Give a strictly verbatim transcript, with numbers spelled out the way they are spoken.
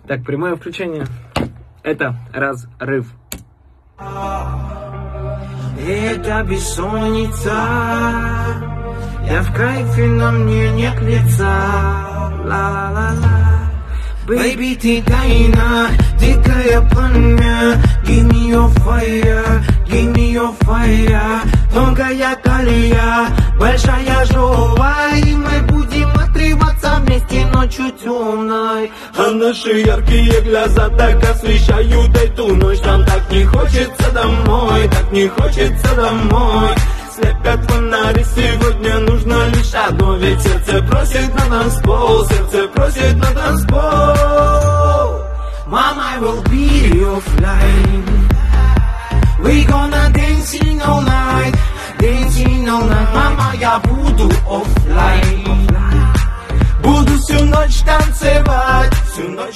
Так, прямое включение. Это разрыв. Это бессонница. Я в кайфе, на мне нет лица. Ла-ла-ла. Baby, ты тайна, дикое пламя. Give me your fire, give me your fire. Тонкая колея, большая жова. И мы будем отрываться вместе ночью темной. А наши яркие глаза так освещают эту ночь. Нам так не хочется домой, так не хочется домой. Слепят фонари, сегодня нужно лишь одно. Ведь сердце просит на танцпол, сердце просит на танцпол. Mama, I will be your flight. We gonna dancing all night, dancing all night. Мама, я буду оффлайн. Буду всю ночь танцевать, всю ночь